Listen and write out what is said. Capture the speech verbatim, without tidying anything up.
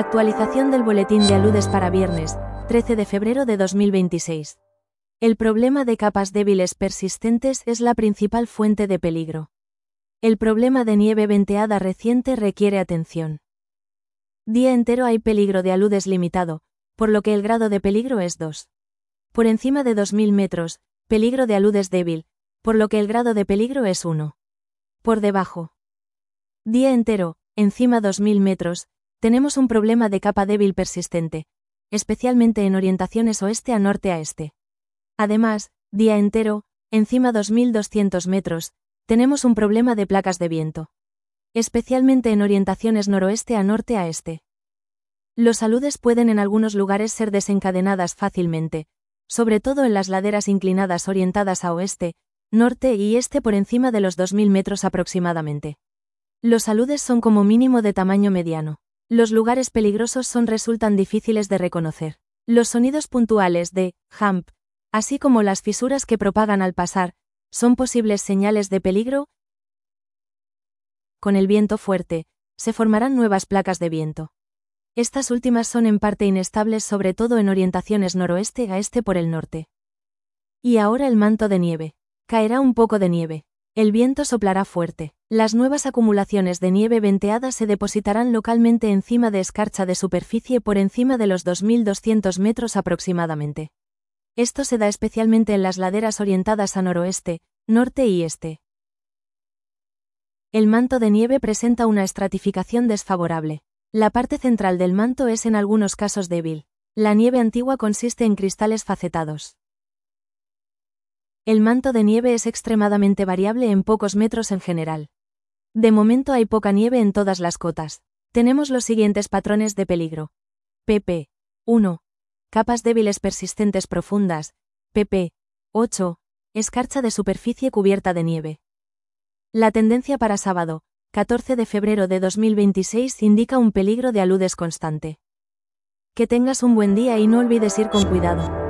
Actualización del boletín de aludes para viernes, trece de febrero de dos mil veintiséis. El problema de capas débiles persistentes es la principal fuente de peligro. El problema de nieve venteada reciente requiere atención. Día entero hay peligro de aludes limitado, por lo que el grado de peligro es dos. Por encima de dos mil metros, peligro de aludes débil, por lo que el grado de peligro es uno. Por debajo. Día entero, encima dos mil metros, tenemos un problema de capa débil persistente, especialmente en orientaciones oeste a norte a este. Además, día entero, encima dos mil doscientos metros, tenemos un problema de placas de viento, especialmente en orientaciones noroeste a norte a este. Los aludes pueden en algunos lugares ser desencadenadas fácilmente, sobre todo en las laderas inclinadas orientadas a oeste, norte y este por encima de los dos mil metros aproximadamente. Los aludes son como mínimo de tamaño mediano. Los lugares peligrosos son resultan difíciles de reconocer. Los sonidos puntuales de hump, así como las fisuras que propagan al pasar, son posibles señales de peligro. Con el viento fuerte, se formarán nuevas placas de viento. Estas últimas son en parte inestables, sobre todo en orientaciones noroeste a este por el norte. Y ahora el manto de nieve. Caerá un poco de nieve. El viento soplará fuerte. Las nuevas acumulaciones de nieve venteada se depositarán localmente encima de escarcha de superficie por encima de los dos mil doscientos metros aproximadamente. Esto se da especialmente en las laderas orientadas a noroeste, norte y este. El manto de nieve presenta una estratificación desfavorable. La parte central del manto es en algunos casos débil. La nieve antigua consiste en cristales facetados. El manto de nieve es extremadamente variable en pocos metros en general. De momento hay poca nieve en todas las cotas. Tenemos los siguientes patrones de peligro. pp. uno. Capas débiles persistentes profundas. pp. ocho. Escarcha de superficie cubierta de nieve. La tendencia para sábado, catorce de febrero de dos mil veintiséis, indica un peligro de aludes constante. Que tengas un buen día y no olvides ir con cuidado.